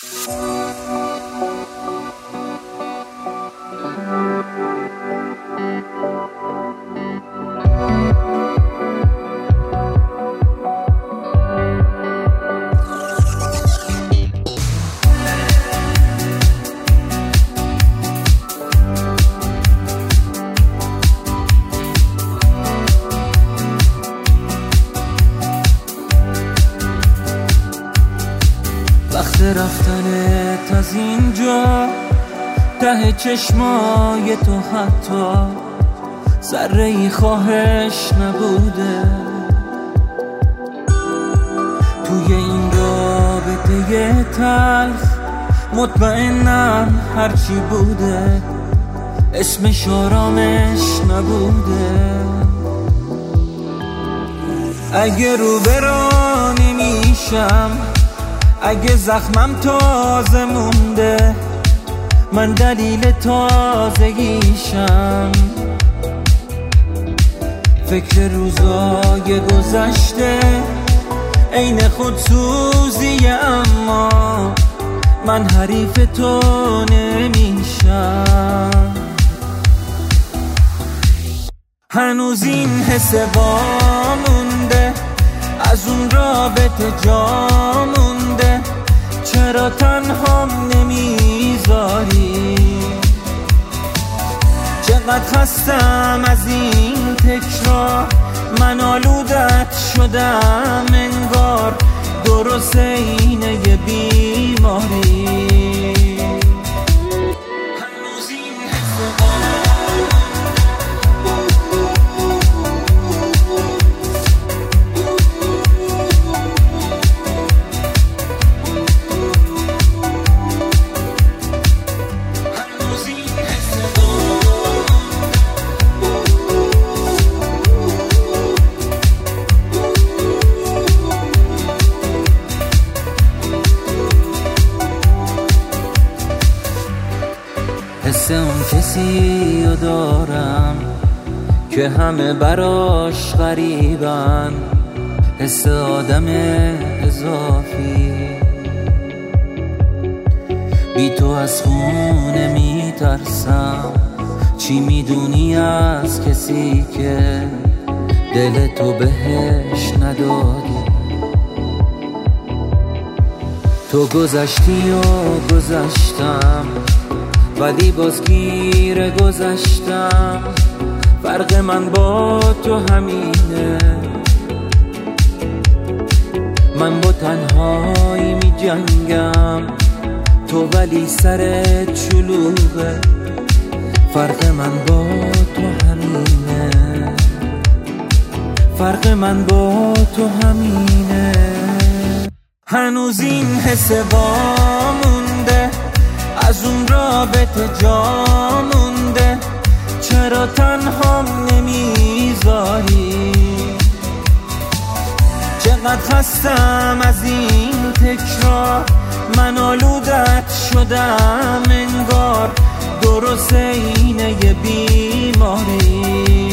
وقت رفتنت از اینجا ته چشمای تو حتی ذره‌ای خواهش نبوده. توی این رابطه تلخ مطمئنم هرچی بوده اسمش آرامش نبوده. اگه رو برا نمیشم، اگه زخمم تازه مونده، من دلیل تازگیشم. فکر روزای گذشته عین خودسوزیه، اما من حریف تو نمیشم. هنوز این حس وامونده، از اون رابطه جا مونده. چرا تنهام نمیذاری؟ چقدر خستم از این تکرار، من آلودت شدم انگار، درست اینه یه بیماری. حس اون کسی رو دارم که همه براش غریبن، حس آدم اضافی. بی تو از خونه میترسم، چی میدونی از کسی که دل تو بهش ندادی. تو گذشتی و گذشتم، ولی باز گیر گذشتم. فرق من با تو همینه، من با تنهایی می جنگم، تو ولی سرت شلوغه. فرق من با تو همینه، فرق من با تو همینه. هنوز این حس وامونده، از اون رابطه جا مونده. چرا تنهام نمیذاری؟ چقدر خستم از این تکرار، من آلودت شدم انگار، درست اینه یه بیماری.